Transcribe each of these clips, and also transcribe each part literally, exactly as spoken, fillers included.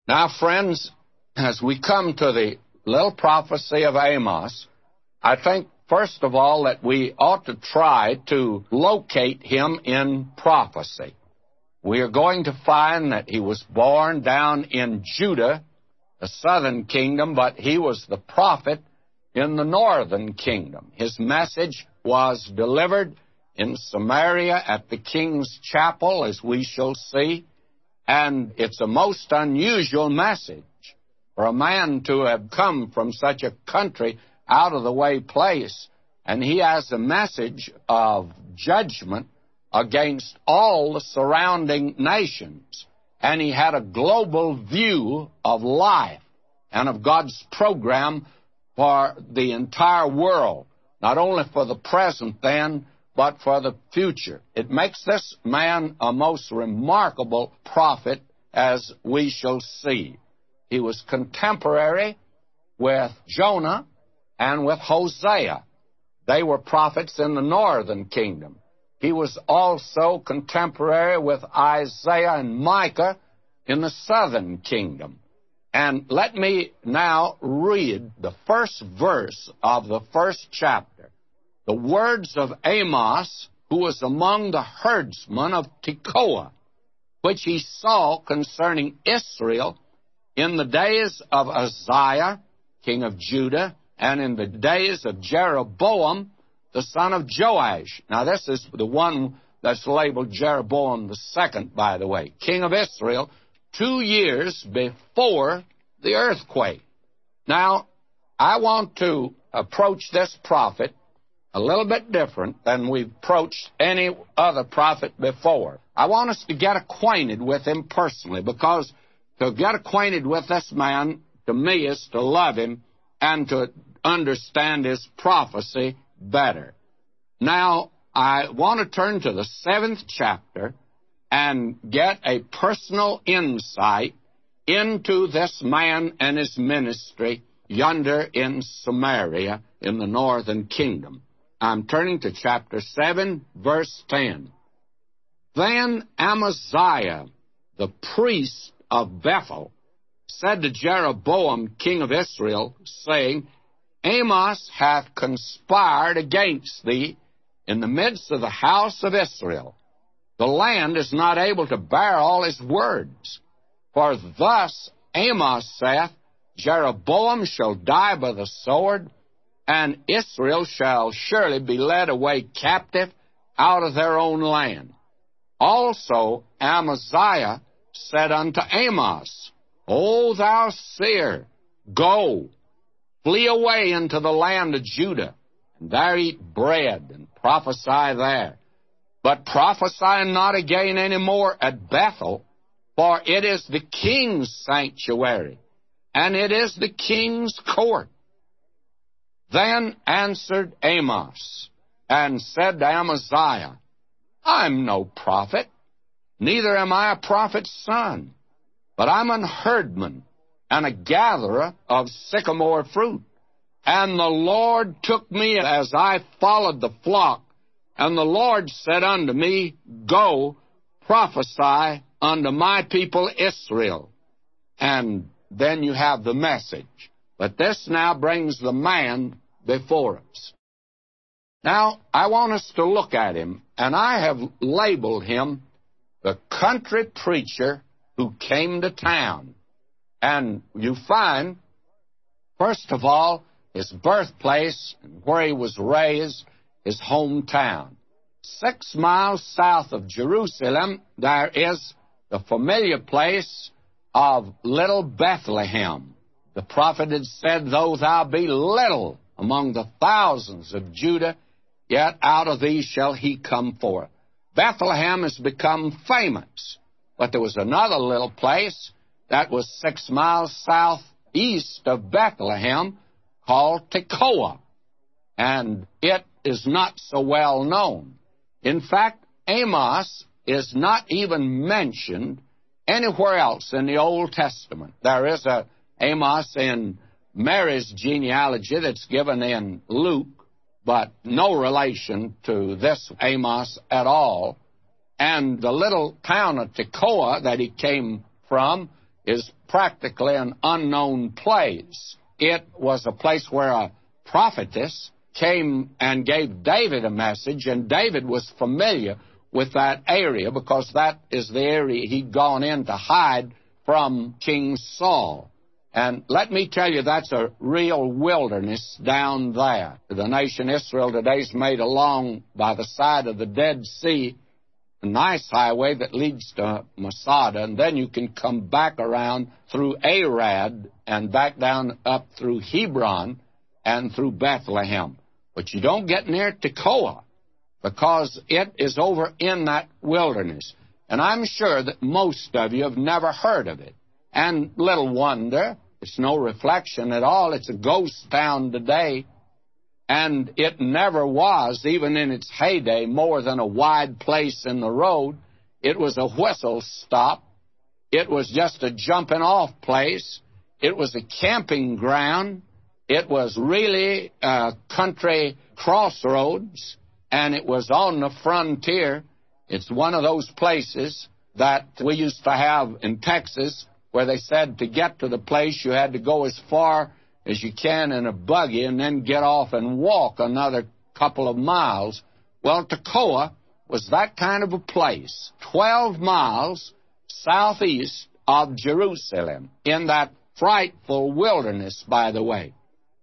Now, friends, as we come to the little prophecy of Amos, I think, first of all, that we ought to try to locate him in prophecy. We are going to find that he was born down in Judah, the southern kingdom, but he was the prophet in the northern kingdom. His message was delivered in Samaria at the king's chapel, as we shall see, and it's a most unusual message for a man to have come from such a country, out-of-the-way place, and he has a message of judgment against all the surrounding nations. And he had a global view of life and of God's program for the entire world, not only for the present then, but for the future. It makes this man a most remarkable prophet, as we shall see. He was contemporary with Jonah and with Hosea. They were prophets in the northern kingdom. He was also contemporary with Isaiah and Micah in the southern kingdom. And let me now read the first verse of the first chapter. The words of Amos, who was among the herdsmen of Tekoa, which he saw concerning Israel in the days of Uzziah, king of Judah, and in the days of Jeroboam, the son of Joash. Now, this is the one that's labeled Jeroboam the second, by the way, king of Israel, two years before the earthquake. Now, I want to approach this prophet a little bit different than we've approached any other prophet before. I want us to get acquainted with him personally, because to get acquainted with this man, to me, is to love him and to understand his prophecy better. Now, I want to turn to the seventh chapter and get a personal insight into this man and his ministry yonder in Samaria in the northern kingdom. I'm turning to chapter seven, verse ten. Then Amaziah, the priest of Bethel, said to Jeroboam, king of Israel, saying, Amos hath conspired against thee in the midst of the house of Israel. The land is not able to bear all his words. For thus Amos saith, Jeroboam shall die by the sword, and Israel shall surely be led away captive out of their own land. Also Amaziah said unto Amos, O thou seer, go, flee away into the land of Judah, and there eat bread, and prophesy there. But prophesy not again any more at Bethel, for it is the king's sanctuary, and it is the king's court. Then answered Amos, and said to Amaziah, I'm no prophet, neither am I a prophet's son, but I'm an herdman, and a gatherer of sycamore fruit. And the Lord took me as I followed the flock, and the Lord said unto me, Go, prophesy unto my people Israel. And then you have the message. But this now brings the man before us. Now, I want us to look at him, and I have labeled him the country preacher who came to town. And you find, first of all, his birthplace and where he was raised, his hometown. Six miles south of Jerusalem, there is the familiar place of Little Bethlehem. The prophet had said, Though thou be little among the thousands of Judah, yet out of thee shall he come forth. Bethlehem has become famous, but there was another little place that was six miles southeast of Bethlehem called Tekoa, and it is not so well known. In fact, Amos is not even mentioned anywhere else in the Old Testament. There is a Amos in Mary's genealogy that's given in Luke, but no relation to this Amos at all. And the little town of Tekoa that he came from is practically an unknown place. It was a place where a prophetess came and gave David a message, and David was familiar with that area because that is the area he'd gone in to hide from King Saul. And let me tell you, that's a real wilderness down there. The nation Israel today is made along by the side of the Dead Sea, a nice highway that leads to Masada, and then you can come back around through Arad and back down up through Hebron and through Bethlehem. But you don't get near Tekoa because it is over in that wilderness. And I'm sure that most of you have never heard of it. And little wonder, it's no reflection at all. It's a ghost town today. And it never was, even in its heyday, more than a wide place in the road. It was a whistle stop. It was just a jumping-off place. It was a camping ground. It was really a country crossroads, and it was on the frontier. It's one of those places that we used to have in Texas where they said to get to the place you had to go as far as you can in a buggy and then get off and walk another couple of miles. Well, Tekoa was that kind of a place, twelve miles southeast of Jerusalem, in that frightful wilderness, by the way.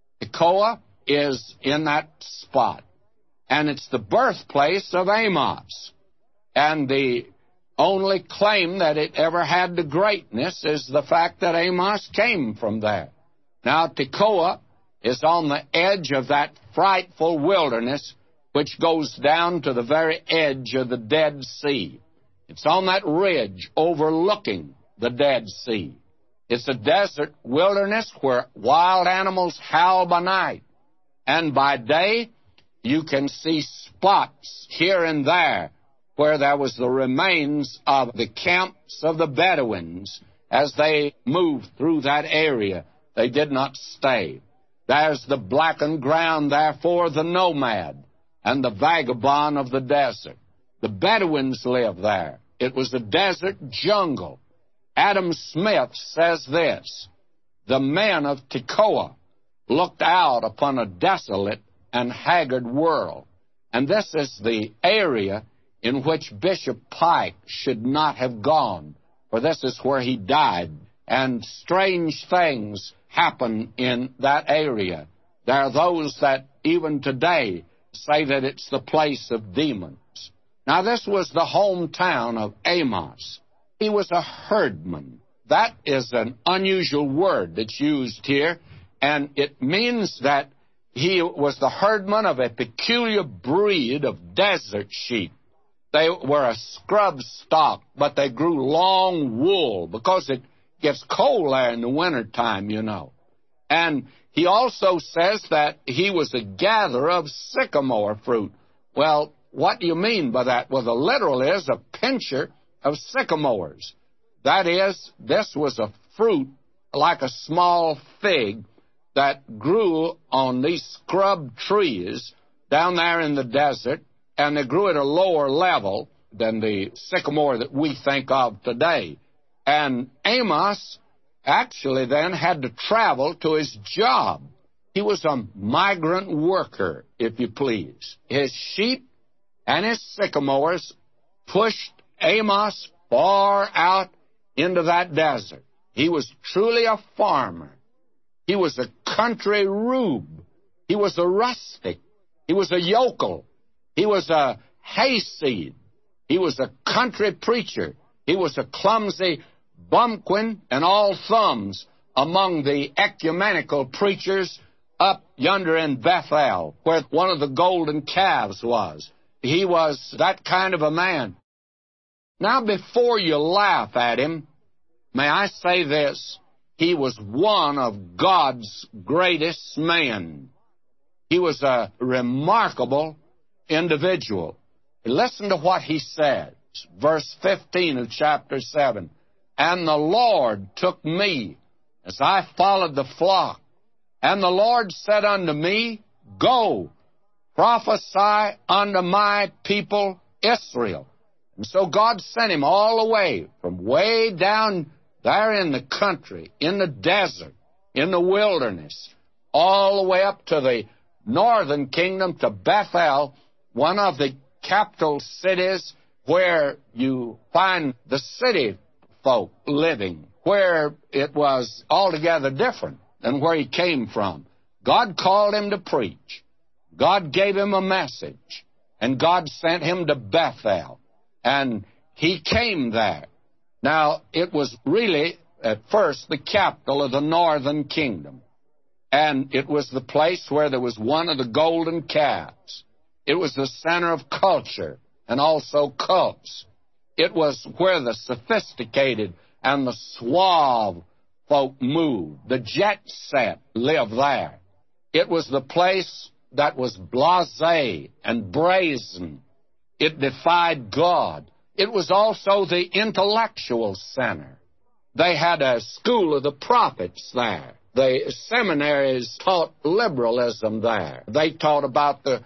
Tekoa is in that spot, and it's the birthplace of Amos. And the only claim that it ever had to greatness is the fact that Amos came from there. Now, Tekoa is on the edge of that frightful wilderness which goes down to the very edge of the Dead Sea. It's on that ridge overlooking the Dead Sea. It's a desert wilderness where wild animals howl by night, and by day you can see spots here and there where there was the remains of the camps of the Bedouins as they moved through that area. They did not stay. There's the blackened ground, therefore, the nomad and the vagabond of the desert. The Bedouins lived there. It was a desert jungle. Adam Smith says this: the men of Tekoa looked out upon a desolate and haggard world. And this is the area in which Bishop Pike should not have gone, for this is where he died. And strange things happen in that area. There are those that even today say that it's the place of demons. Now, this was the hometown of Amos. He was a herdman. That is an unusual word that's used here, and it means that he was the herdman of a peculiar breed of desert sheep. They were a scrub stock, but they grew long wool because it gets cold there in the wintertime, you know. And he also says that he was a gatherer of sycamore fruit. Well, what do you mean by that? Well, the literal is a pincher of sycamores. That is, this was a fruit like a small fig that grew on these scrub trees down there in the desert, and they grew at a lower level than the sycamore that we think of today. And Amos actually then had to travel to his job. He was a migrant worker, if you please. His sheep and his sycamores pushed Amos far out into that desert. He was truly a farmer. He was a country rube. He was a rustic. He was a yokel. He was a hayseed. He was a country preacher. He was a clumsy bumpkin and all thumbs among the ecumenical preachers up yonder in Bethel, where one of the golden calves was. He was that kind of a man. Now, before you laugh at him, may I say this: he was one of God's greatest men. He was a remarkable individual. Listen to what he says, verse fifteen of chapter seven. And the Lord took me as I followed the flock, and the Lord said unto me, Go, prophesy unto my people Israel. And so God sent him all the way, from way down there in the country, in the desert, in the wilderness, all the way up to the northern kingdom, to Bethel, one of the capital cities where you find the city folk living, where it was altogether different than where he came from. God called him to preach. God gave him a message, and God sent him to Bethel, and he came there. Now, it was really, at first, the capital of the northern kingdom, and it was the place where there was one of the golden calves. It was the center of culture and also cults. It was where the sophisticated and the suave folk moved. The jet set lived there. It was the place that was blasé and brazen. It defied God. It was also the intellectual center. They had a school of the prophets there. The seminaries taught liberalism there. They taught about the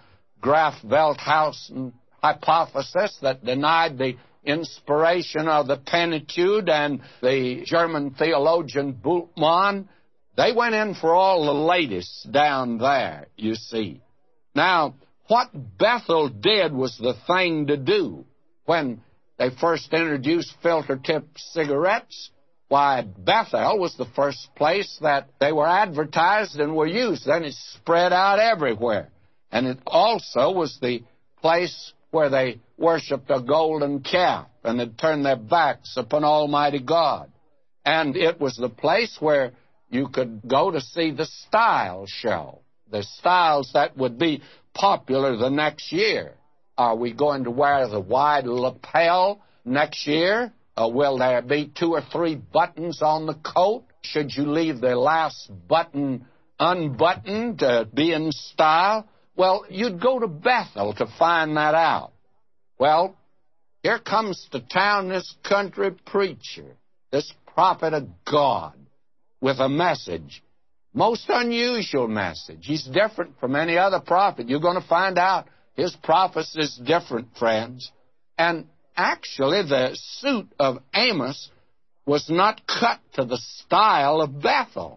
Graf-Velthausen hypothesis that denied the inspiration of the Pentateuch, and the German theologian Bultmann. They went in for all the latest down there, you see. Now, what Bethel did was the thing to do. When they first introduced filter-tip cigarettes, why, Bethel was the first place that they were advertised and were used. Then it spread out everywhere. And it also was the place where they worshipped a golden calf and had turned their backs upon Almighty God. And it was the place where you could go to see the style show, the styles that would be popular the next year. Are we going to wear the wide lapel next year? Uh, will there be two or three buttons on the coat? Should you leave the last button unbuttoned to be in style? Well, you'd go to Bethel to find that out. Well, here comes to town this country preacher, this prophet of God, with a message, most unusual message. He's different from any other prophet. You're going to find out his prophecy is different, friends. And actually, the suit of Amos was not cut to the style of Bethel.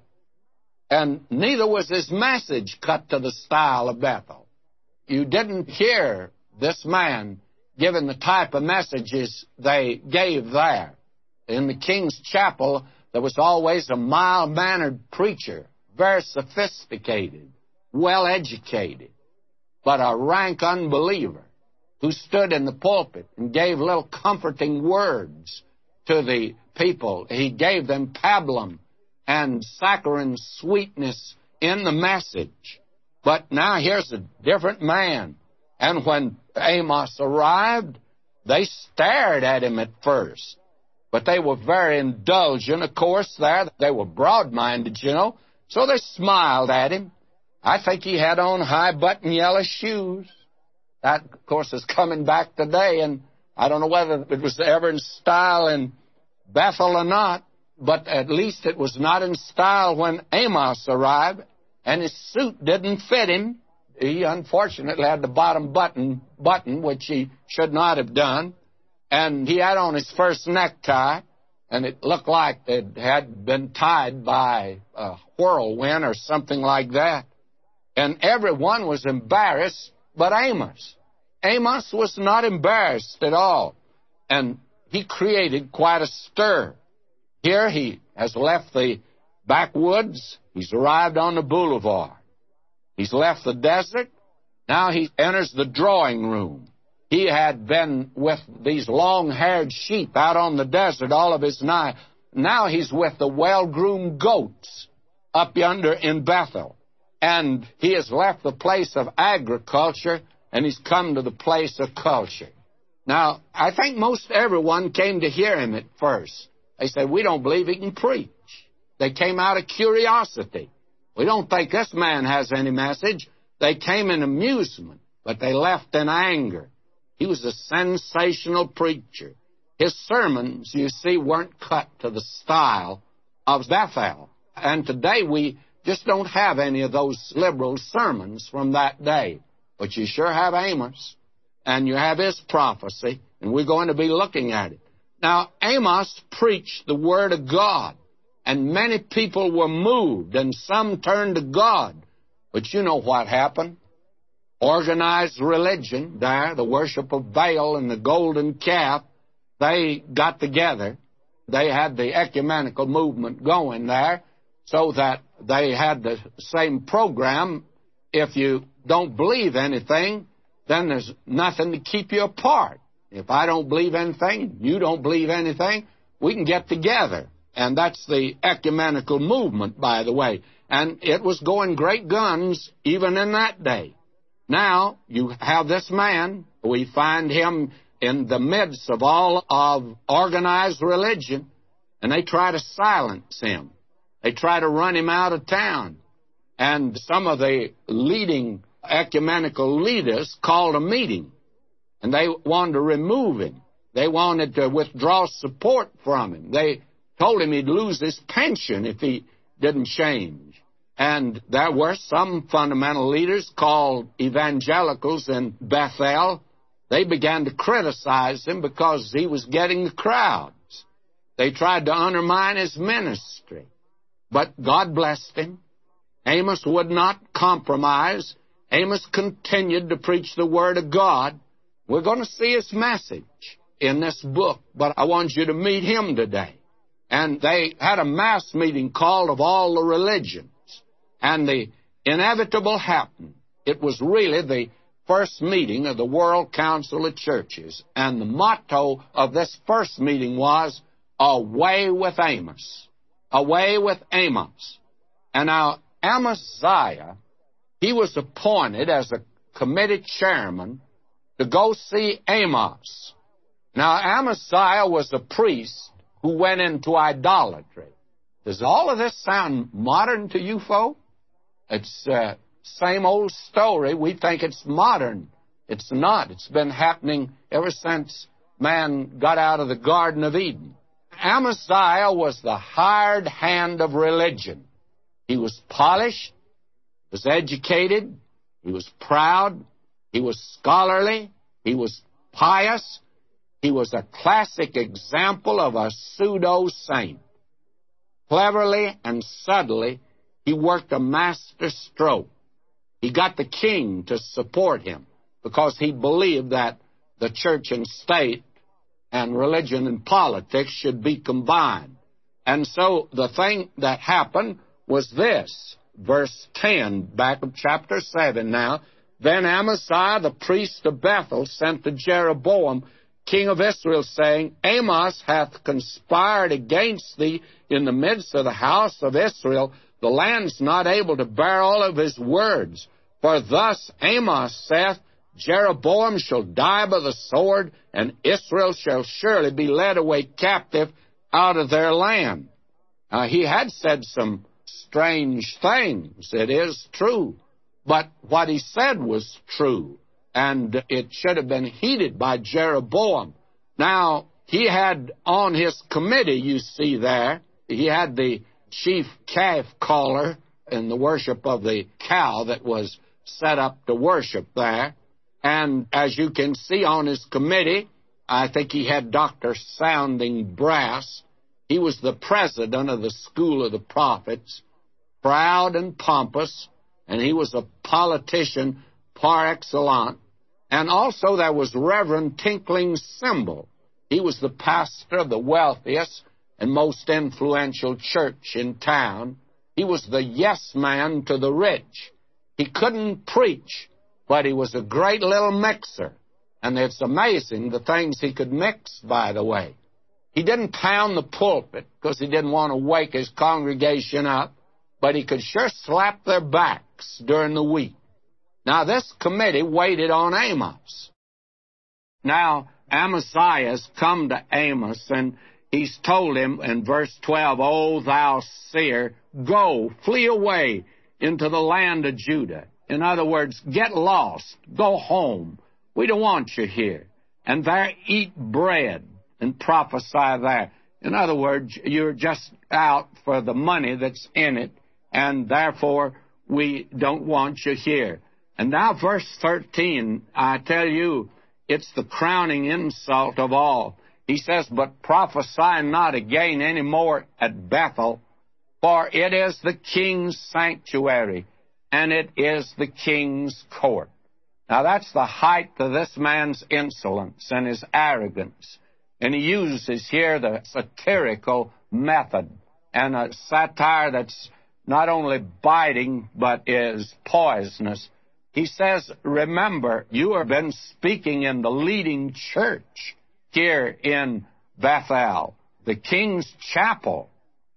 And neither was his message cut to the style of Bethel. You didn't hear this man giving the type of messages they gave there. In the King's Chapel, there was always a mild-mannered preacher, very sophisticated, well-educated, but a rank unbeliever who stood in the pulpit and gave little comforting words to the people. He gave them pablum and saccharine sweetness in the message. But now here's a different man. And when Amos arrived, they stared at him at first. But they were very indulgent, of course, there. They were broad-minded, you know. So they smiled at him. I think he had on high-button yellow shoes. That, of course, is coming back today, and I don't know whether it was ever in style in Bethel or not, but at least it was not in style when Amos arrived, and his suit didn't fit him. He unfortunately had the bottom button, button, which he should not have done, and he had on his first necktie, and it looked like it had been tied by a whirlwind or something like that. And everyone was embarrassed but Amos. Amos was not embarrassed at all, and he created quite a stir. Here he has left the backwoods. He's arrived on the boulevard. He's left the desert. Now he enters the drawing room. He had been with these long-haired sheep out on the desert all of his life. Now he's with the well-groomed goats up yonder in Bethel. And he has left the place of agriculture, and he's come to the place of culture. Now, I think most everyone came to hear him at first. They said, we don't believe he can preach. They came out of curiosity. We don't think this man has any message. They came in amusement, but they left in anger. He was a sensational preacher. His sermons, you see, weren't cut to the style of Bethel. And today we just don't have any of those liberal sermons from that day. But you sure have Amos, and you have his prophecy, and we're going to be looking at it. Now, Amos preached the Word of God, and many people were moved, and some turned to God. But you know what happened? Organized religion there, the worship of Baal and the golden calf, they got together. They had the ecumenical movement going there, so that they had the same program. If you don't believe anything, then there's nothing to keep you apart. If I don't believe anything, you don't believe anything, we can get together. And that's the ecumenical movement, by the way. And it was going great guns even in that day. Now, you have this man. We find him in the midst of all of organized religion, and they try to silence him. They try to run him out of town. And some of the leading ecumenical leaders called a meeting, and they wanted to remove him. They wanted to withdraw support from him. They told him he'd lose his pension if he didn't change. And there were some fundamental leaders called evangelicals in Bethel. They began to criticize him because he was getting the crowds. They tried to undermine his ministry. But God blessed him. Amos would not compromise. Amos continued to preach the Word of God. We're going to see his message in this book, but I want you to meet him today. And they had a mass meeting called of all the religions. And the inevitable happened. It was really the first meeting of the World Council of Churches. And the motto of this first meeting was, "Away with Amos." Away with Amos. And now, Amaziah, he was appointed as a committee chairman to go see Amos. Now, Amaziah was a priest who went into idolatry. Does all of this sound modern to you folk? It's the uh, same old story. We think it's modern. It's not. It's been happening ever since man got out of the Garden of Eden. Amaziah was the hired hand of religion. He was polished, was educated, he was proud, he was scholarly, he was pious, he was a classic example of a pseudo-saint. Cleverly and subtly, he worked a master stroke. He got the king to support him because he believed that the church and state and religion and politics should be combined. And so the thing that happened was this, verse ten, back of chapter seven now. Then Amaziah, the priest of Bethel, sent to Jeroboam, king of Israel, saying, Amos hath conspired against thee in the midst of the house of Israel. The land's not able to bear all of his words. For thus Amos saith, Jeroboam shall die by the sword, and Israel shall surely be led away captive out of their land. Uh, he had said some strange things, it is true, but what he said was true, and it should have been heeded by Jeroboam. Now, he had on his committee, you see there, he had the chief calf caller in the worship of the cow that was set up to worship there. And as you can see on his committee, I think he had Doctor Sounding Brass. He was the president of the School of the Prophets, proud and pompous, and he was a politician par excellence. And also there was Reverend Tinkling Cymbal. He was the pastor of the wealthiest and most influential church in town. He was the yes man to the rich. He couldn't preach, but he was a great little mixer. And it's amazing the things he could mix, by the way. He didn't pound the pulpit because he didn't want to wake his congregation up, but he could sure slap their backs during the week. Now, this committee waited on Amos. Now, Amaziah has come to Amos, and he's told him in verse twelve, O thou seer, go, flee away into the land of Judah. In other words, get lost, go home. We don't want you here. And there eat bread and prophesy there. In other words, you're just out for the money that's in it, and therefore we don't want you here. And now verse thirteen, I tell you, it's the crowning insult of all. He says, but prophesy not again any more at Bethel, for it is the king's sanctuary, and it is the king's court. Now that's the height of this man's insolence and his arrogance. And he uses here the satirical method, and a satire that's not only biting, but is poisonous. He says, remember, you have been speaking in the leading church here in Bethel, the king's chapel,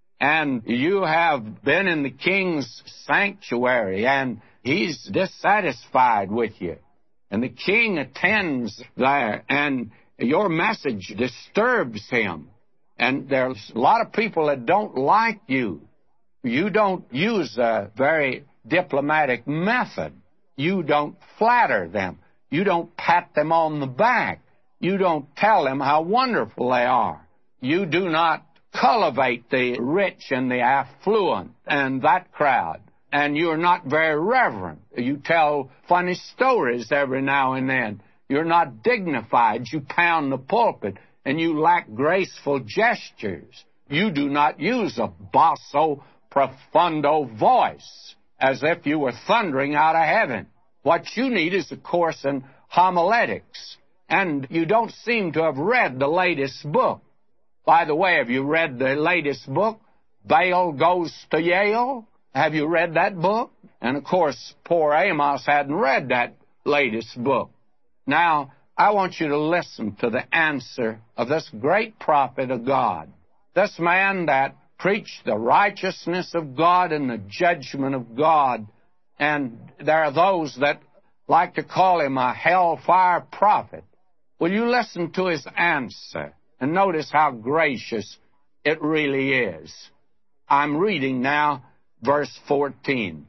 and you have been in the king's sanctuary, and he's dissatisfied with you. And the king attends there, and your message disturbs him. And there's a lot of people that don't like you. You don't use a very diplomatic method. You don't flatter them. You don't pat them on the back. You don't tell them how wonderful they are. You do not cultivate the rich and the affluent and that crowd. And you're not very reverent. You tell funny stories every now and then. You're not dignified. You pound the pulpit, and you lack graceful gestures. You do not use a basso profundo voice as if you were thundering out of heaven. What you need is a course in homiletics. And you don't seem to have read the latest book. By the way, have you read the latest book, Baal Goes to Yale? Have you read that book? And, of course, poor Amos hadn't read that latest book. Now, I want you to listen to the answer of this great prophet of God, this man that preached the righteousness of God and the judgment of God. And there are those that like to call him a hellfire prophet. Will you listen to his answer and notice how gracious it really is? I'm reading now verse fourteen.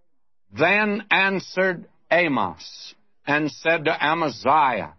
Then answered Amos and said to Amaziah,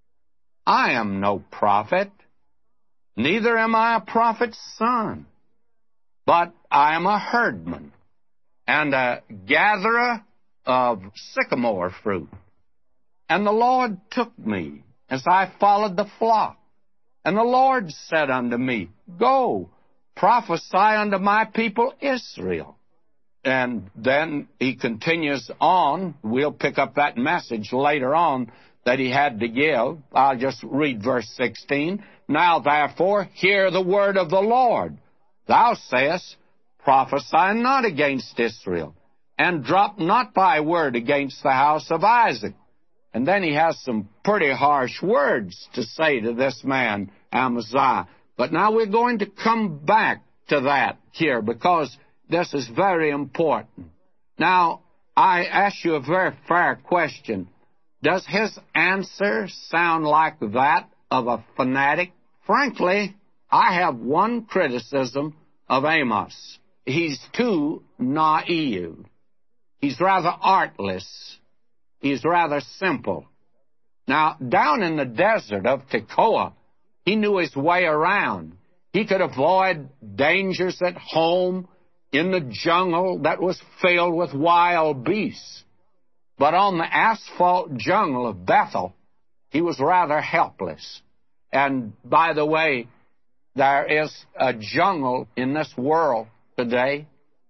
I am no prophet, neither am I a prophet's son, but I am a herdman and a gatherer of sycamore fruit. And the Lord took me as I followed the flock. And the Lord said unto me, Go, prophesy unto my people Israel. And then he continues on. We'll pick up that message later on that he had to give. I'll just read verse sixteen. Now therefore hear the word of the Lord. Thou sayest, Prophesy not against Israel, and drop not thy word against the house of Isaac. And then he has some pretty harsh words to say to this man, Amaziah. But now we're going to come back to that here, because this is very important. Now, I ask you a very fair question. Does his answer sound like that of a fanatic? Frankly, I have one criticism of Amos. He's too naive. He's rather artless. He's rather simple. Now, down in the desert of Tekoa, he knew his way around. He could avoid dangers at home in the jungle that was filled with wild beasts. But on the asphalt jungle of Bethel, he was rather helpless. And by the way, there is a jungle in this world today.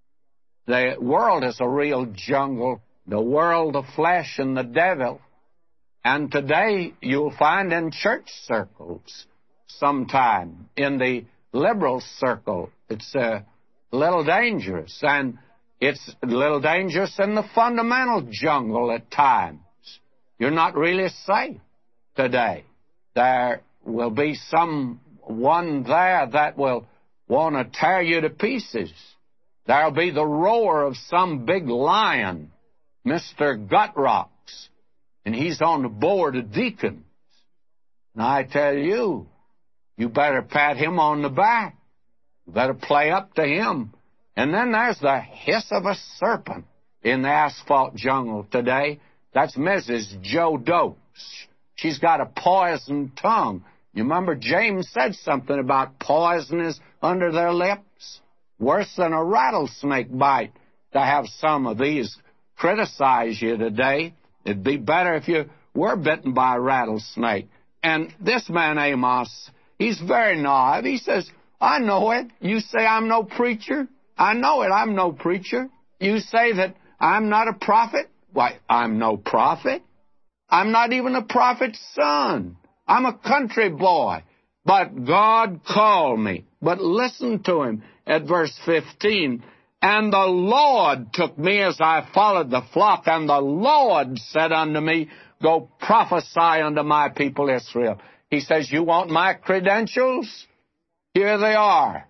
The world is a real jungle, the world of flesh and the devil. And today you'll find in church circles, sometime in the liberal circle, it's a little dangerous. And it's a little dangerous in the fundamental jungle at times. You're not really safe today. There will be someone there that will want to tear you to pieces. There'll be the roar of some big lion, Mister Gutrocks, and he's on the board of deacons. And I tell you, you better pat him on the back. You better play up to him. And then there's the hiss of a serpent in the asphalt jungle today. That's Missus Joe Dopes. She's got a poisoned tongue. You remember James said something about poison is under their lips? Worse than a rattlesnake bite to have some of these criticize you today. It'd be better if you were bitten by a rattlesnake. And this man Amos, He's very naive. He says, I know it. You say I'm no preacher? I know it. I'm no preacher. You say that I'm not a prophet? Why, I'm no prophet. I'm not even a prophet's son. I'm a country boy. But God called me. But listen to him at verse fifteen. And the Lord took me as I followed the flock, and the Lord said unto me, go prophesy unto my people Israel. He says, you want my credentials? Here they are.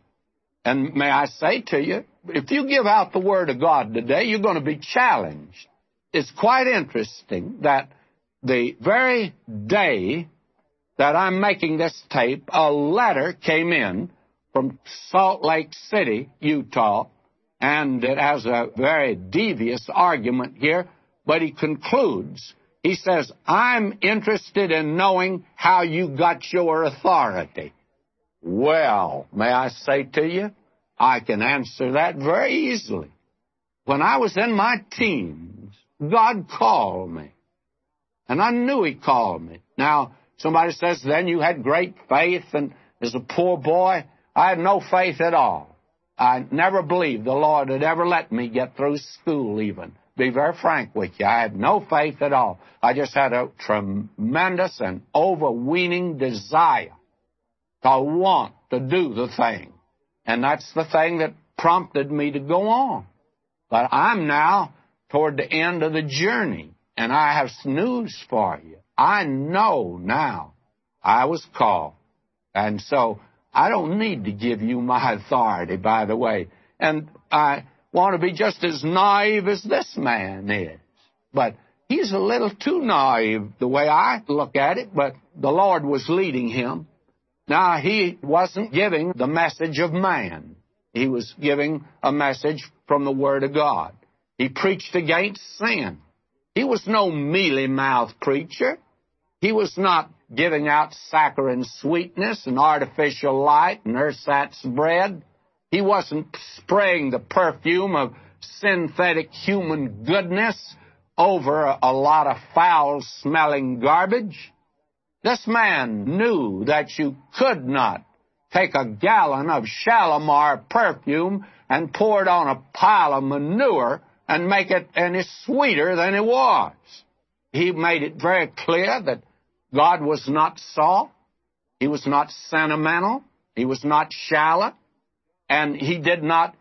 And may I say to you, if you give out the Word of God today, you're going to be challenged. It's quite interesting that the very day that I'm making this tape, a letter came in from Salt Lake City, Utah, and it has a very devious argument here, but he concludes. He says, I'm interested in knowing how you got your authority. Well, may I say to you, I can answer that very easily. When I was in my teens, God called me, and I knew He called me. Now, somebody says, then you had great faith, and as a poor boy, I had no faith at all. I never believed the Lord had ever let me get through school even. Be very frank with you, I had no faith at all. I just had a tremendous and overweening desire to want to do the thing. And that's the thing that prompted me to go on. But I'm now toward the end of the journey, and I have news for you. I know now I was called. And so I don't need to give you my authority, by the way. And I want to be just as naive as this man is. But he's a little too naive the way I look at it, but the Lord was leading him. Now, he wasn't giving the message of man. He was giving a message from the Word of God. He preached against sin. He was no mealy-mouthed preacher. He was not giving out saccharine sweetness and artificial light and ersatz bread. He wasn't spraying the perfume of synthetic human goodness over a, a lot of foul-smelling garbage. This man knew that you could not take a gallon of Shalimar perfume and pour it on a pile of manure and make it any sweeter than it was. He made it very clear that God was not soft, He was not sentimental, He was not shallow, and He did not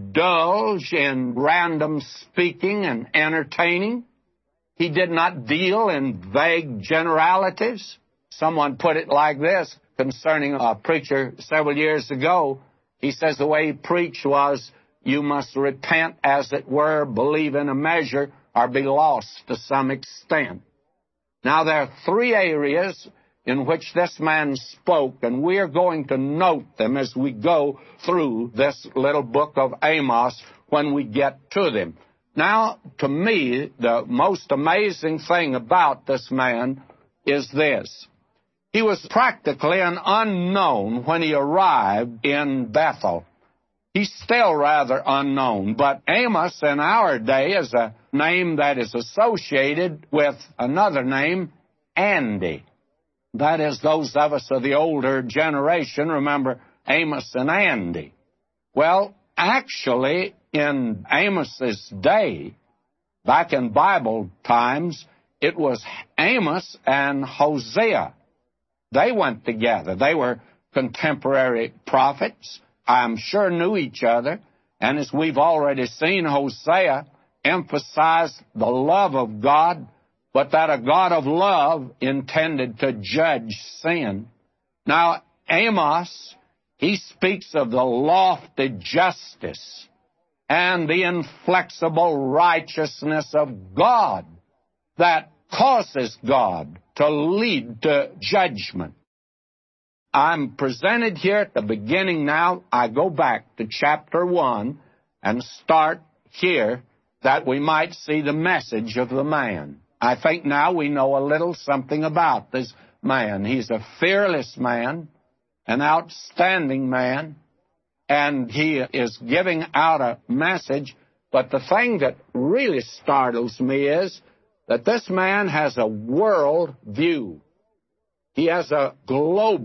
indulge in random speaking and entertaining. He did not deal in vague generalities. Someone put it like this concerning a preacher several years ago. He says the way he preached was, you must repent, as it were, believe in a measure, or be lost to some extent. Now, there are three areas in which this man spoke, and we are going to note them as we go through this little book of Amos when we get to them. Now, to me, the most amazing thing about this man is this. He was practically an unknown when he arrived in Bethel. He's still rather unknown, but Amos in our day is a name that is associated with another name, Andy. That is, those of us of the older generation remember Amos and Andy. Well, actually, in Amos's day, back in Bible times, it was Amos and Hosea. They went together. They were contemporary prophets. I'm sure knew each other. And as we've already seen, Hosea emphasized the love of God, but that a God of love intended to judge sin. Now, Amos, he speaks of the lofty justice and the inflexible righteousness of God that causes God to lead to judgment. I'm presented here at the beginning now. I go back to chapter one and start here that we might see the message of the man. I think now we know a little something about this man. He's a fearless man, an outstanding man, and he is giving out a message. But the thing that really startles me is that this man has a world view. He has a global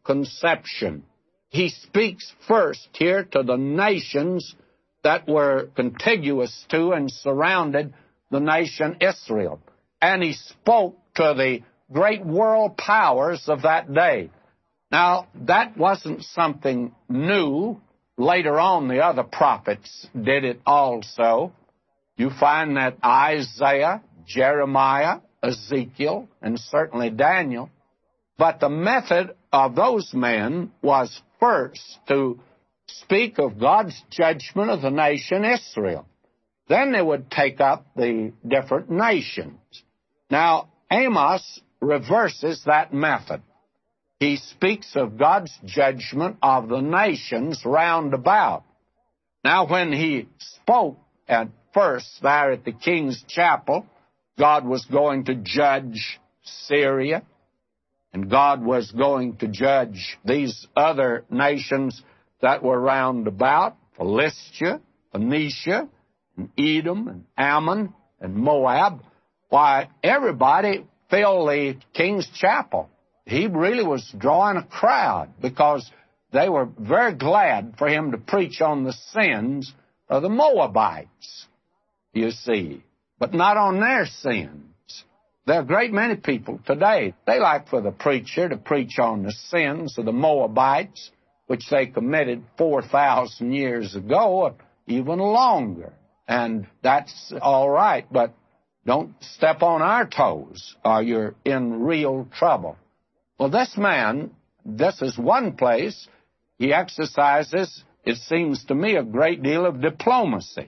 conception. He speaks first here to the nations that were contiguous to and surrounded the nation Israel. And he spoke to the great world powers of that day. Now, that wasn't something new. Later on, the other prophets did it also. You find that Isaiah, Jeremiah, Ezekiel, and certainly Daniel. But the method of those men was first to speak of God's judgment of the nation Israel. Then they would take up the different nations. Now, Amos reverses that method. He speaks of God's judgment of the nations round about. Now, when he spoke at first there at the King's Chapel, God was going to judge Syria, and God was going to judge these other nations that were round about, Philistia, Phoenicia, and Edom, and Ammon, and Moab. Why, everybody filled the King's Chapel. He really was drawing a crowd because they were very glad for him to preach on the sins of the Moabites, you see, but not on their sins. There are a great many people today, they like for the preacher to preach on the sins of the Moabites, which they committed four thousand years ago, or even longer. And that's all right, but don't step on our toes or you're in real trouble. Well, this man, this is one place he exercises, it seems to me, a great deal of diplomacy.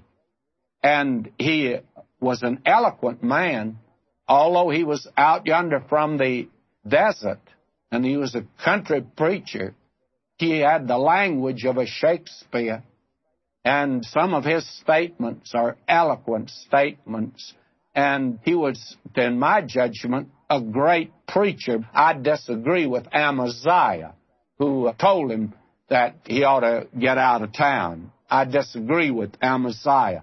And he was an eloquent man, although he was out yonder from the desert, and he was a country preacher. He had the language of a Shakespeare, and some of his statements are eloquent statements. And he was, in my judgment, a great preacher. I disagree with Amaziah, who told him that he ought to get out of town. I disagree with Amaziah.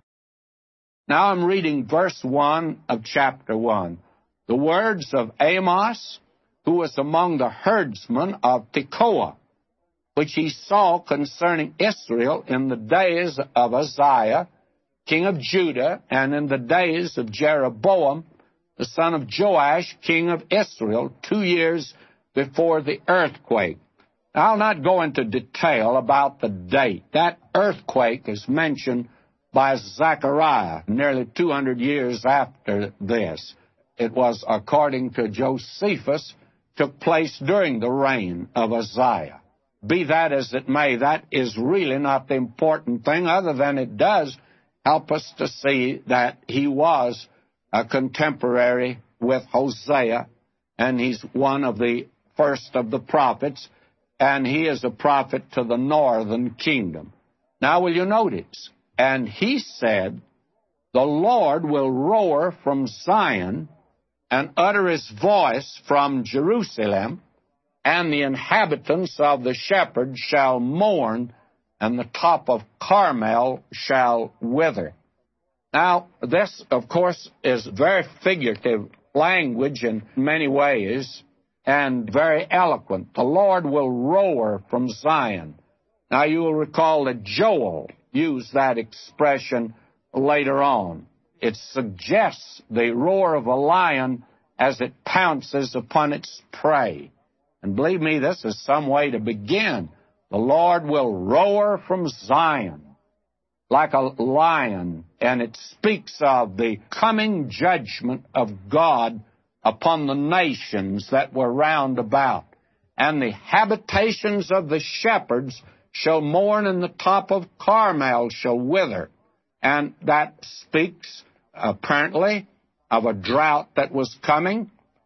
Now I'm reading verse one of chapter one. The words of Amos, who was among the herdsmen of Tekoa, which he saw concerning Israel in the days of Uzziah, king of Judah, and in the days of Jeroboam, the son of Joash, king of Israel, two years before the earthquake. I'll not go into detail about the date. That earthquake is mentioned by Zechariah nearly two hundred years after this. It was, according to Josephus, took place during the reign of Uzziah. Be that as it may, that is really not the important thing, other than it does help us to see that he was a contemporary with Hosea, and he's one of the first of the prophets, and he is a prophet to the northern kingdom. Now, will you notice? And he said, the Lord will roar from Zion and utter his voice from Jerusalem, and the inhabitants of the shepherds shall mourn, and the top of Carmel shall wither. Now, this, of course, is very figurative language in many ways, and very eloquent. The Lord will roar from Zion. Now, you will recall that Joel used that expression later on. It suggests the roar of a lion as it pounces upon its prey. And believe me, this is some way to begin. The Lord will roar from Zion like a lion, and it speaks of the coming judgment of God upon the nations that were round about. And the habitations of the shepherds shall mourn, and the top of Carmel shall wither. And that speaks, apparently, of a drought that was coming,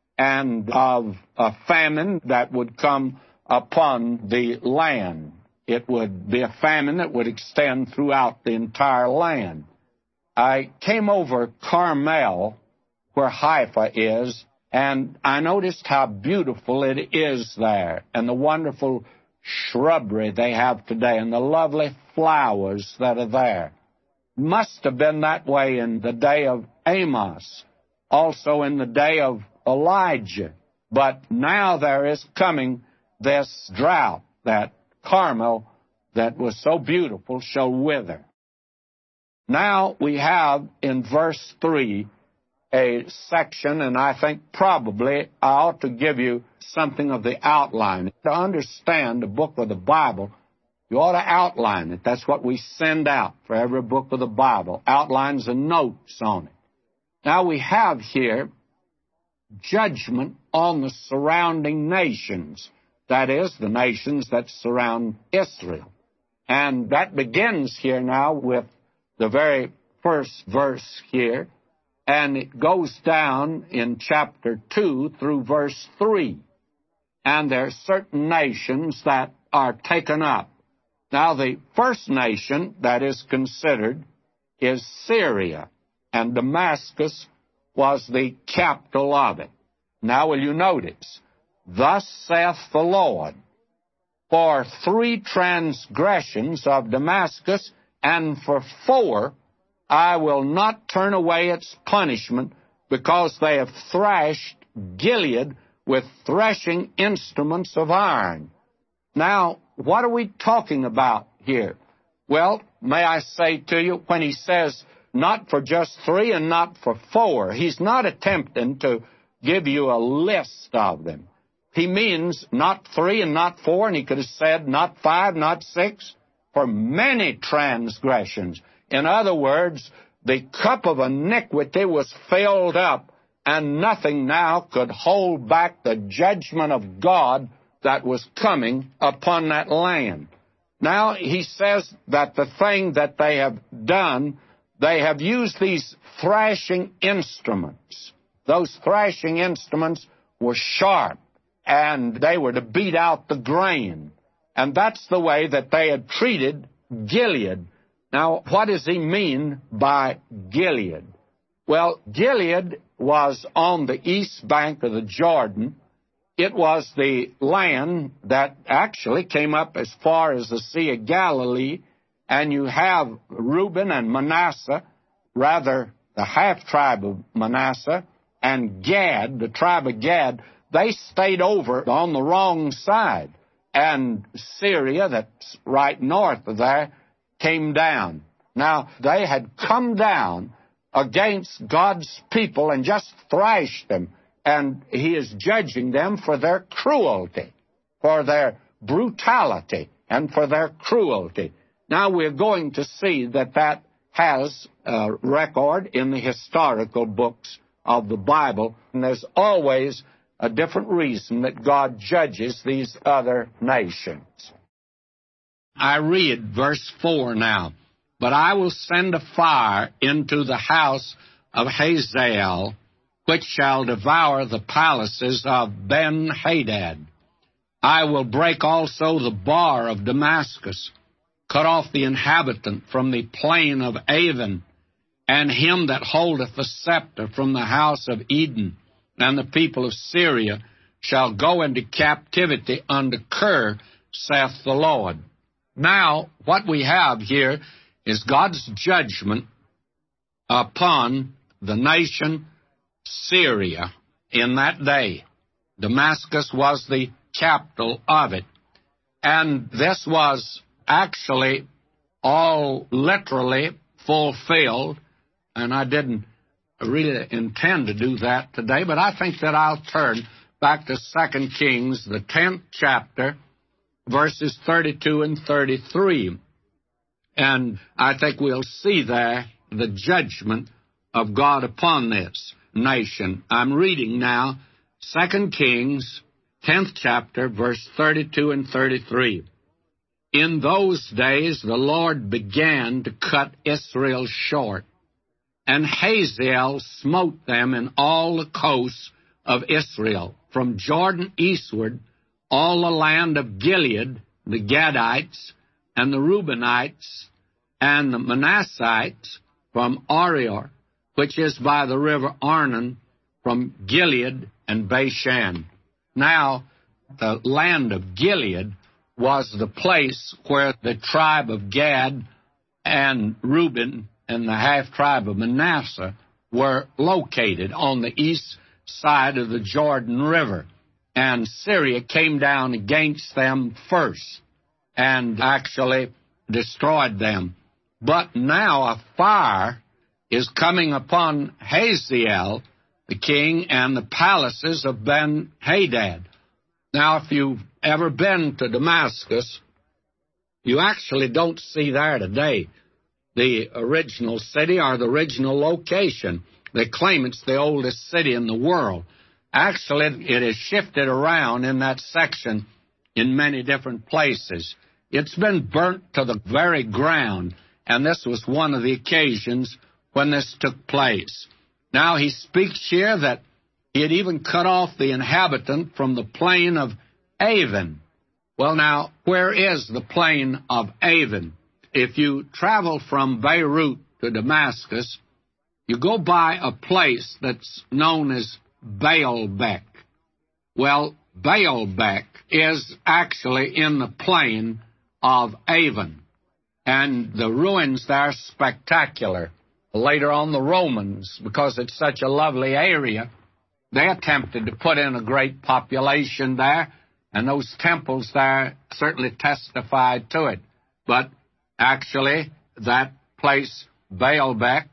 and of a famine that would come upon the land. It would be a famine that would extend throughout the entire land. I came over Carmel, where Haifa is, and I noticed how beautiful it is there, and the wonderful shrubbery they have today, and the lovely flowers that are there. Must have been that way in the day of Amos, also in the day of Elijah. But now there is coming this drought, that Carmel that was so beautiful shall wither. Now we have in verse three a section, and I think probably I ought to give you something of the outline. To understand the book of the Bible, you ought to outline it. That's what we send out for every book of the Bible, outlines and notes on it. Now we have here judgment on the surrounding nations, that is, the nations that surround Israel. And that begins here now with the very first verse here, and it goes down in chapter two through verse three. And there are certain nations that are taken up. Now, the first nation that is considered is Syria, and Damascus was the capital of it. Now, will you notice, thus saith the Lord, for three transgressions of Damascus, and for four, I will not turn away its punishment, because they have thrashed Gilead with threshing instruments of iron. Now, what are we talking about here? Well, may I say to you, when he says not for just three and not for four, he's not attempting to give you a list of them. He means not three and not four, and he could have said not five, not six, for many transgressions. In other words, the cup of iniquity was filled up, and nothing now could hold back the judgment of God that was coming upon that land. Now, he says that the thing that they have done, they have used these thrashing instruments. Those thrashing instruments were sharp, and they were to beat out the grain. And that's the way that they had treated Gilead. Now, what does he mean by Gilead? Well, Gilead was on the east bank of the Jordan. It was the land that actually came up as far as the Sea of Galilee, and you have Reuben and Manasseh, rather the half-tribe of Manasseh, and Gad, the tribe of Gad. They stayed over on the wrong side, and Syria, that's right north of there, came down. Now, they had come down against God's people and just thrashed them, and he is judging them for their cruelty, for their brutality, and for their cruelty. Now, we're going to see that that has a record in the historical books of the Bible, and there's always a different reason that God judges these other nations. I read verse four now. But I will send a fire into the house of Hazael, which shall devour the palaces of Ben-Hadad. I will break also the bar of Damascus, cut off the inhabitant from the plain of Avon, and him that holdeth the scepter from the house of Eden, and the people of Syria shall go into captivity under Kir, saith the Lord. Now, what we have here is God's judgment upon the nation Syria in that day. Damascus was the capital of it. And this was actually all literally fulfilled, and I didn't really intend to do that today, but I think that I'll turn back to Second Kings, the tenth chapter, verses thirty-two and thirty-three. And I think we'll see there the judgment of God upon this nation. I'm reading now Second Kings, tenth chapter, verse thirty-two and thirty-three. In those days the Lord began to cut Israel short, and Hazael smote them in all the coasts of Israel, from Jordan eastward, all the land of Gilead, the Gadites, and the Reubenites, and the Manassites, from Arior, which is by the river Arnon, from Gilead and Bashan. Now, the land of Gilead was the place where the tribe of Gad and Reuben and the half-tribe of Manasseh were located on the east side of the Jordan River. and Syria came down against them first and actually destroyed them. But now a fire is coming upon Hazael, the king, and the palaces of Ben-Hadad. Now, if you've ever been to Damascus, you actually don't see there today the original city or the original location. They claim it's the oldest city in the world. Actually, it has shifted around in that section in many different places. It's been burnt to the very ground, and this was one of the occasions when this took place. Now, he speaks here that he had even cut off the inhabitant from the plain of Avon. Well, now, where is the plain of Avon? If you travel from Beirut to Damascus, you go by a place that's known as Baalbek. Well, Baalbek is actually in the plain of Avon, and the ruins there are spectacular. Later on, the Romans, because it's such a lovely area, they attempted to put in a great population there, and those temples there certainly testified to it. But actually, that place, Baalbek,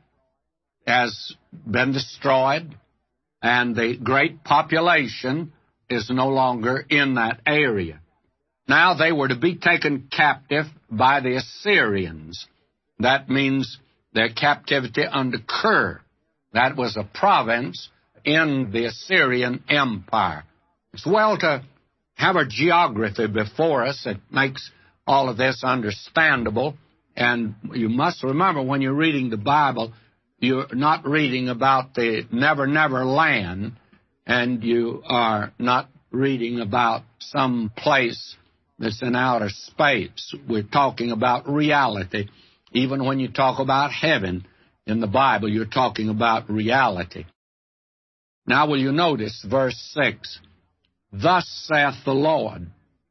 has been destroyed, and the great population is no longer in that area. Now they were to be taken captive by the Assyrians. That means their captivity under Kir. That was a province in the Assyrian Empire. It's well to have a geography before us. It makes all of this understandable. And you must remember, when you're reading the Bible, you're not reading about the never, never land, and you are not reading about some place that's in outer space. We're talking about reality. Even when you talk about heaven in the Bible, you're talking about reality. Now, will you notice verse six? Thus saith the Lord,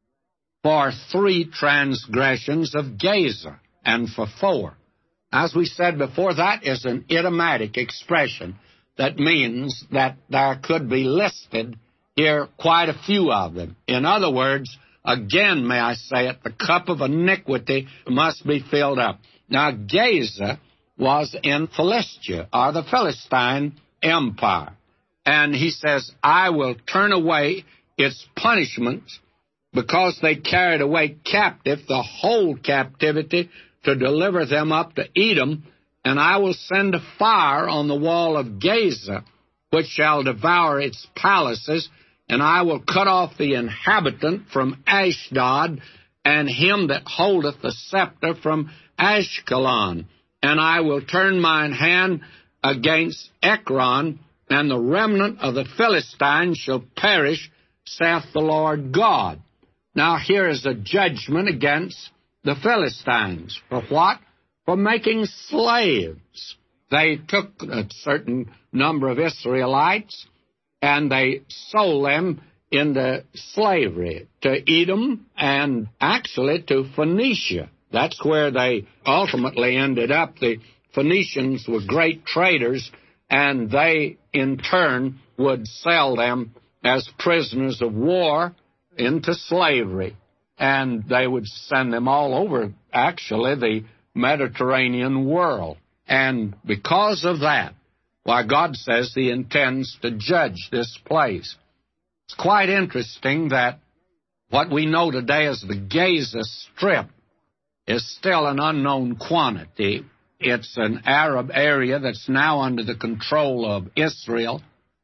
for three transgressions of Gaza, and for four. As we said before, that is an idiomatic expression that means that there could be listed here quite a few of them. In other words, again, may I say it, the cup of iniquity must be filled up. Now, Gaza was in Philistia, or the Philistine Empire. And he says, I will turn away its punishments because they carried away captive the whole captivity to deliver them up to Edom, and I will send a fire on the wall of Gaza, which shall devour its palaces, and I will cut off the inhabitant from Ashdod, and him that holdeth the scepter from Ashkelon. And I will turn mine hand against Ekron, and the remnant of the Philistines shall perish, saith the Lord God. Now here is a judgment against the Philistines. For what? For making slaves. They took a certain number of Israelites, and they sold them into slavery to Edom and actually to Phoenicia. That's where they ultimately ended up. The Phoenicians were great traders, and they, in turn, would sell them as prisoners of war into slavery. And they would send them all over, actually, the Mediterranean world. And because of that, why, God says He intends to judge this place. It's quite interesting that what we know today as the Gaza Strip is still an unknown quantity. It's an Arab area that's now under the control of Israel,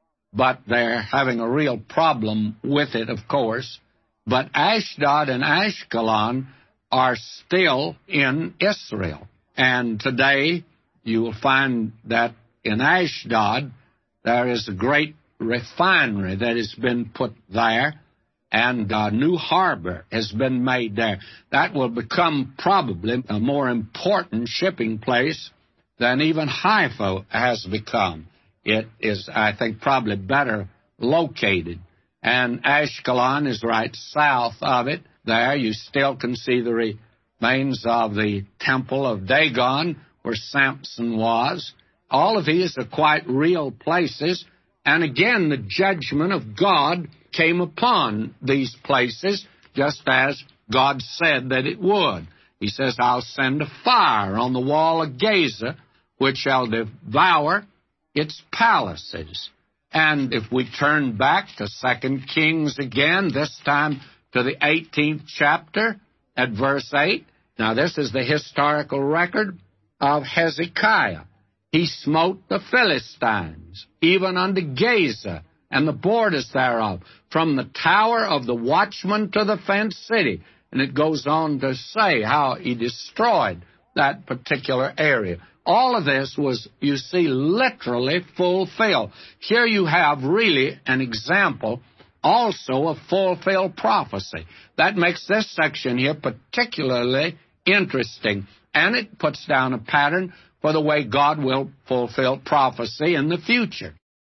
but they're having a real problem with it, of course. But Ashdod and Ashkelon are still in Israel. And today you will find that in Ashdod there is a great refinery that has been put there, and a new harbor has been made there. That will become probably a more important shipping place than even Haifa has become. It is, I think, probably better located. And Ashkelon is right south of it. There you still can see the remains of the temple of Dagon, where Samson was. All of these are quite real places. And again, the judgment of God came upon these places just as God said that it would. He says, I'll send a fire on the wall of Gaza, which shall devour its palaces. And if we turn back to Second Kings again, this time to the eighteenth chapter at verse eight, now this is the historical record of Hezekiah. He smote the Philistines, even unto Gaza, and the borders thereof, from the tower of the watchman to the fenced city. And it goes on to say how he destroyed that particular area. All of this was, you see, literally fulfilled. Here you have really an example also of fulfilled prophecy. That makes this section here particularly interesting, and it puts down a pattern for the way God will fulfill prophecy in the future.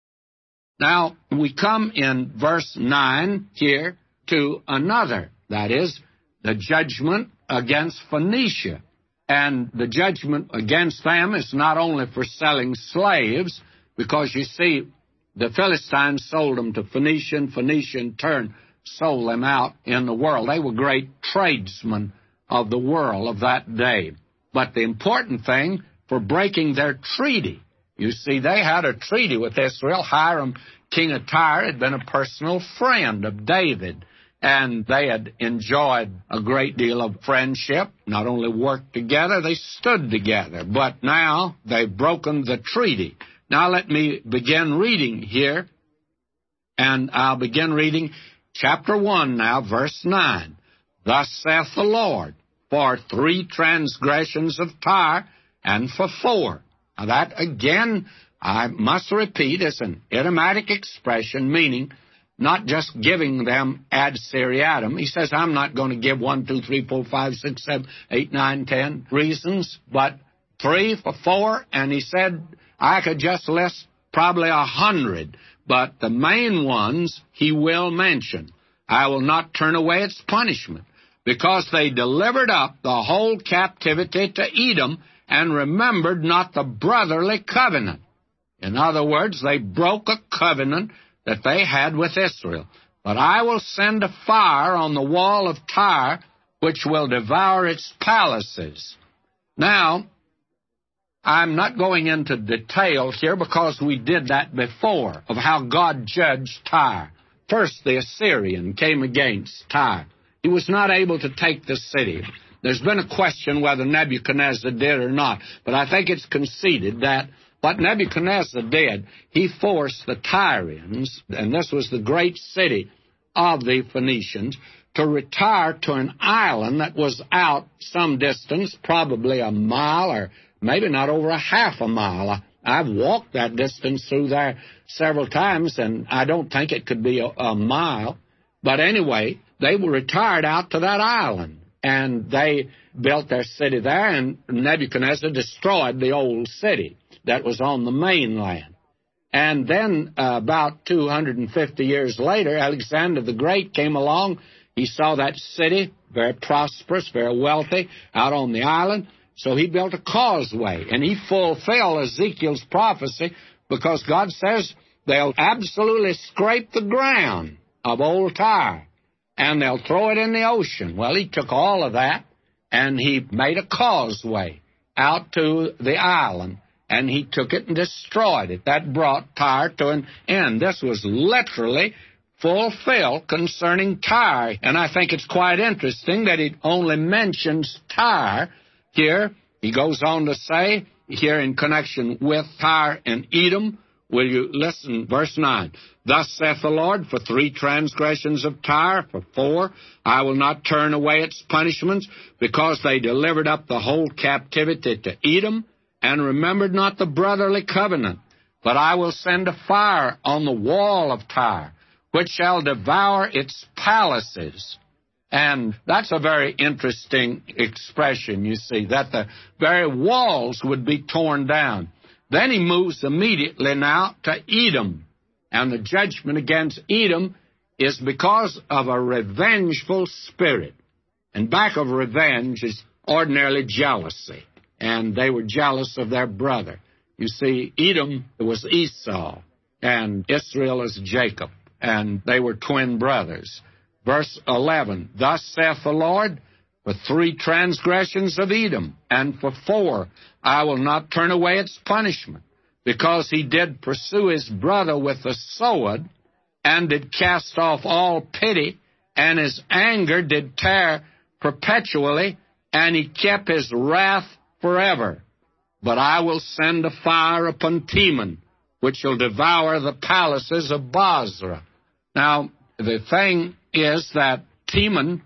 Now, we come in verse nine here to another, that is, the judgment against Phoenicia. And the judgment against them is not only for selling slaves, because you see, the Philistines sold them to Phoenicia, and Phoenicia in turn sold them out in the world. They were great tradesmen of the world of that day. But the important thing, for breaking their treaty. You see, they had a treaty with Israel. Hiram, king of Tyre, had been a personal friend of David, and they had enjoyed a great deal of friendship, not only worked together, they stood together. But now they've broken the treaty. Now let me begin reading here, and I'll begin reading chapter one now, verse nine. Thus saith the Lord, for three transgressions of Tyre, and for four. Now that, again, I must repeat, is an idiomatic expression, meaning not just giving them ad seriatim. He says, I'm not going to give one, two, three, four, five, six, seven, eight, nine, ten reasons, but three for four, and he said I could just list probably a hundred, but the main ones he will mention. I will not turn away its punishment, because they delivered up the whole captivity to Edom, and remembered not the brotherly covenant. In other words, they broke a covenant that they had with Israel. But I will send a fire on the wall of Tyre, which will devour its palaces. Now, I'm not going into detail here, because we did that before, of how God judged Tyre. First, the Assyrian came against Tyre. He was not able to take the city. There's been a question whether Nebuchadnezzar did or not, but I think it's conceded that what Nebuchadnezzar did, he forced the Tyrians, and this was the great city of the Phoenicians, to retire to an island that was out some distance, probably a mile or maybe not over a half a mile. I've walked that distance through there several times, and I don't think it could be a, a mile. But anyway, they were retired out to that island, and they built their city there, and Nebuchadnezzar destroyed the old city that was on the mainland. And then uh, about two hundred fifty years later, Alexander the Great came along. He saw that city, very prosperous, very wealthy, out on the island. So he built a causeway, and he fulfilled Ezekiel's prophecy, because God says they'll absolutely scrape the ground of old Tyre, and they'll throw it in the ocean. Well, he took all of that, and he made a causeway out to the island, and he took it and destroyed it. That brought Tyre to an end. This was literally fulfilled concerning Tyre, and I think it's quite interesting that it only mentions Tyre here. He goes on to say, here in connection with Tyre and Edom, will you listen, verse nine, Thus saith the Lord, for three transgressions of Tyre, for four, I will not turn away its punishments, because they delivered up the whole captivity to Edom, and remembered not the brotherly covenant. But I will send a fire on the wall of Tyre, which shall devour its palaces. And that's a very interesting expression, you see, that the very walls would be torn down. Then he moves immediately now to Edom. And the judgment against Edom is because of a revengeful spirit. And back of revenge is ordinarily jealousy. And they were jealous of their brother. You see, Edom was Esau, and Israel is Jacob. and they were twin brothers. Verse eleven, thus saith the Lord, for three transgressions of Edom, and for four I will not turn away its punishment, because he did pursue his brother with the sword, and did cast off all pity, and his anger did tear perpetually, and he kept his wrath forever. But I will send a fire upon Teman, which shall devour the palaces of Bozrah. Now, the thing is that Teman,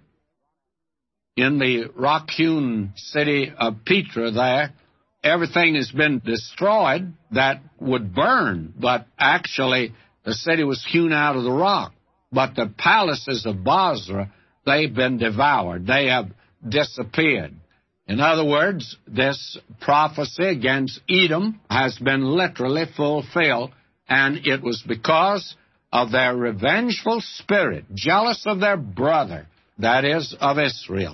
in the rock-hewn city of Petra there, everything has been destroyed that would burn, but actually the city was hewn out of the rock. But the palaces of Bozrah, they've been devoured. They have disappeared. In other words, this prophecy against Edom has been literally fulfilled, and it was because of their revengeful spirit, jealous of their brother, that is, of Israel.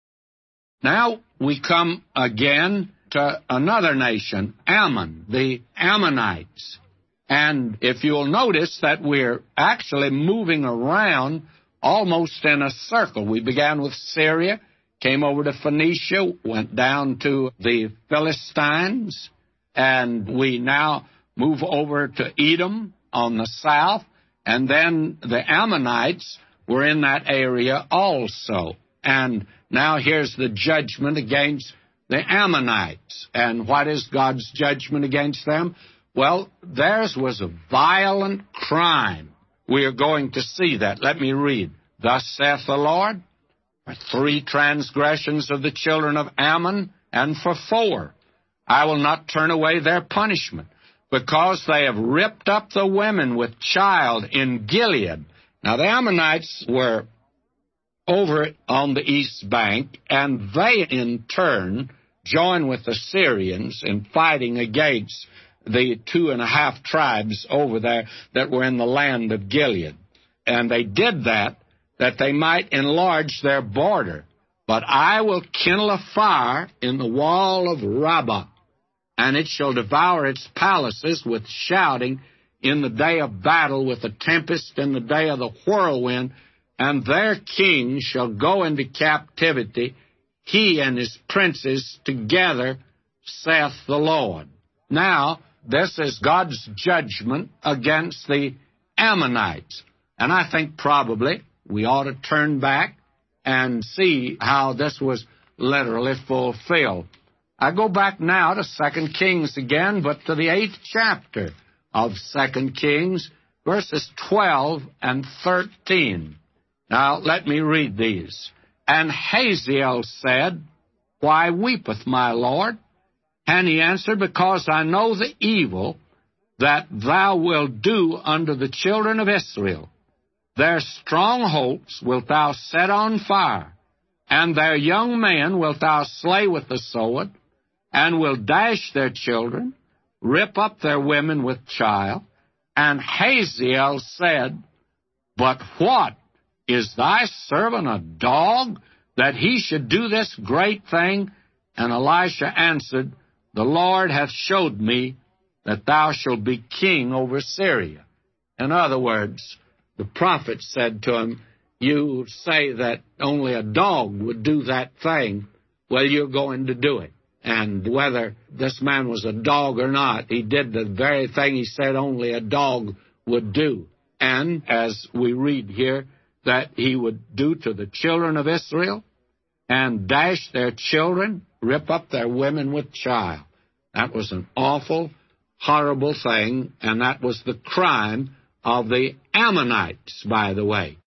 Now we come again to another nation, Ammon, the Ammonites. And if you'll notice that we're actually moving around almost in a circle. We began with Syria, came over to Phoenicia, went down to the Philistines, and we now move over to Edom on the south, and then the Ammonites were in that area also. And now here's the judgment against the Ammonites. And what is God's judgment against them? Well, theirs was a violent crime. We are going to see that. Let me read. Thus saith the Lord, for three transgressions of the children of Ammon, and for four, I will not turn away their punishment, because they have ripped up the women with child in Gilead. Now, the Ammonites were over on the east bank, and they, in turn, joined with the Syrians in fighting against the two and a half tribes over there that were in the land of Gilead. And they did that, that they might enlarge their border. But I will kindle a fire in the wall of Rabbah, and it shall devour its palaces with shouting in the day of battle, with a tempest in the day of the whirlwind, and their king shall go into captivity, he and his princes together, saith the Lord. Now, this is God's judgment against the Ammonites. And I think probably we ought to turn back and see how this was literally fulfilled. I go back now to Second Kings again, but to the eighth chapter of Second Kings, verses twelve and thirteen. Now, let me read these. And Hazael said, Why weepeth my Lord? And he answered, Because I know the evil that thou wilt do unto the children of Israel. Their strongholds wilt thou set on fire, and their young men wilt thou slay with the sword, and will dash their children, rip up their women with child. And Hazael said, But what? Is thy servant a dog, that he should do this great thing? And Elisha answered, The Lord hath showed me that thou shalt be king over Syria. In other words, the prophet said to him, You say that only a dog would do that thing. Well, you're going to do it. And whether this man was a dog or not, he did the very thing he said only a dog would do. And as we read here, that he would do to the children of Israel, and dash their children, rip up their women with child. That was an awful, horrible thing, and that was the crime of the Ammonites, by the way.